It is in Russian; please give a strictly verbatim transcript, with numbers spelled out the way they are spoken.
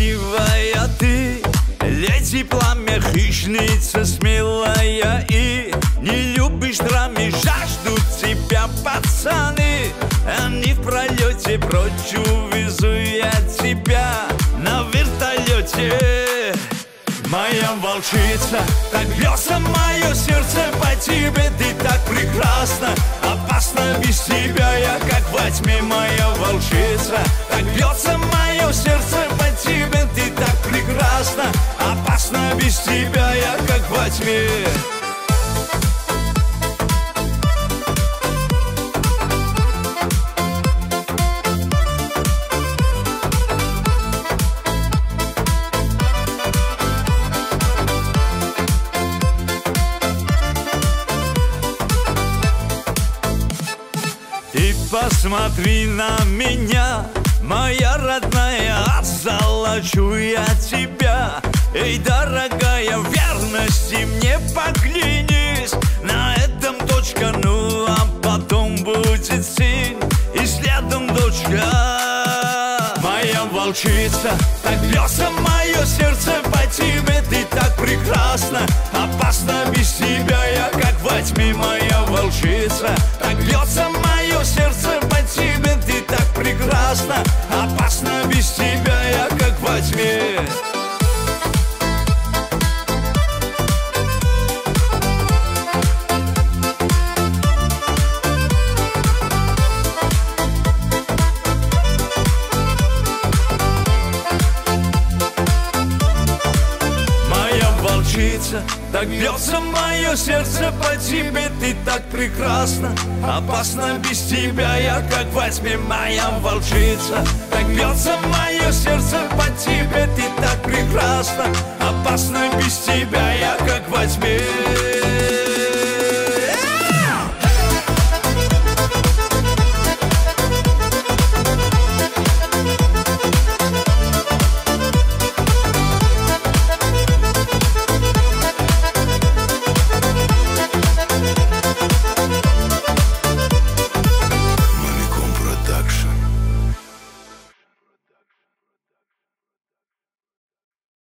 красивая ты, леди пламя, хищница смелая. И не любишь драмы, жаждут тебя пацаны. Они в пролете прочь, увезу я тебя на вертолете. Моя волчица, так бьется мое сердце по тебе. Ты так прекрасна, опасно без тебя. Я как во тьме, моя волчица. Так бьется мое сердце по тебе. Ты так прекрасна, опасно без тебя. Я как во тьме. Ты посмотри на меня, моя родная, озолочу я тебя. Эй, дорогая, в верности мне поклянись. На этом точка, ну а потом будет сын и следом дочка. Моя волчица, так бьется мое сердце по тебе. Ты так прекрасна, опасно без тебя. Я как во тьме, моя волчица. Так бьется мое сердце по тебе. Ты так прекрасна, опасно без тебя. Я как во тьме. Так бьется мое сердце по тебе. Ты так прекрасна, опасно без тебя. Я как во тьме, моя волчица. Так бьется мое сердце по тебе. Ты так прекрасна, опасно без тебя. Я как во тьме.